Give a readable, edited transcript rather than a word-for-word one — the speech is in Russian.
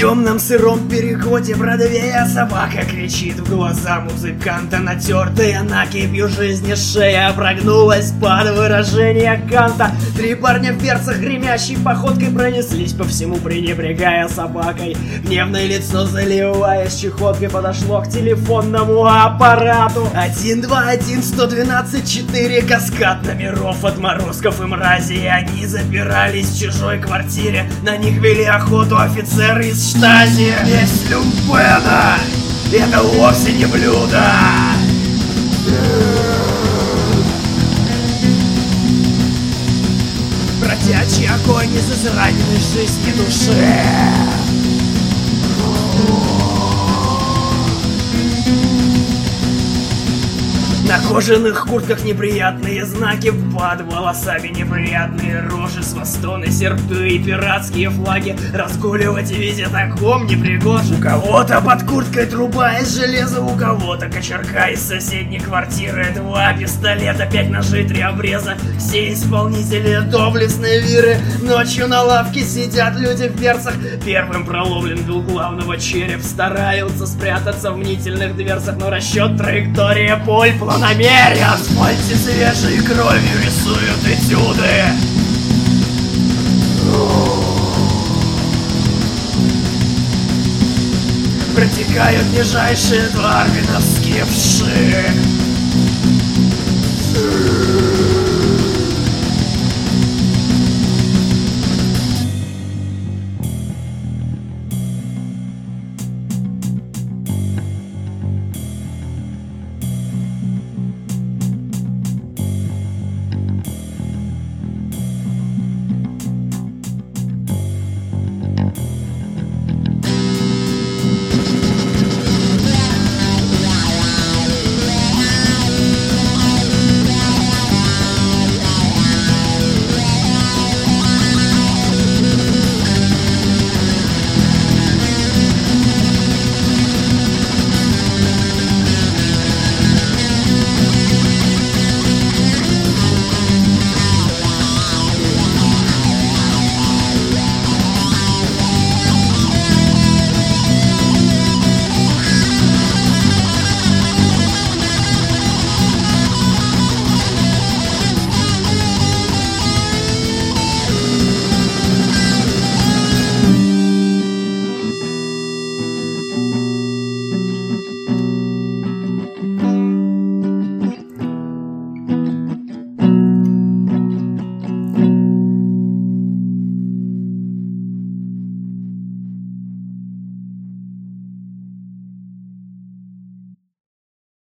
темном сыром переходе Бродвея собака кричит в глаза музыканта. Натертая накипью жизни шея прогнулась под выражение Канта. Три парня в берцах гремящей походкой пронеслись по всему, пренебрегая собакой. Гневное лицо, заливаясь чехоткой, подошло к телефонному аппарату. 121-112-4, каскад номеров отморозков и мразей. Они запирались в чужой квартире, на них вели охоту офицеры из штази. Месть люмпена — это вовсе не блюдо. Бродячий огонь из израненной жизни души. На кожаных куртках неприятные знаки, под волосами неприятные рожи, свастоны, серпы и пиратские флаги. Разгуливать в виде таком не пригоже. У кого-то под курткой труба из железа, у кого-то кочерга из соседней квартиры. 2 пистолета, 5 ножей, 3 обреза. Все исполнители доблестной виры. Ночью на лавке сидят люди в берцах. Первым проломлен был главного череп. Стараются спрятаться в мнительных дверцах, но расчет траектории пуль планомерен. Асфальте свежей кровью рисуют этюды. Протекают нижайшие дарвиновские вши.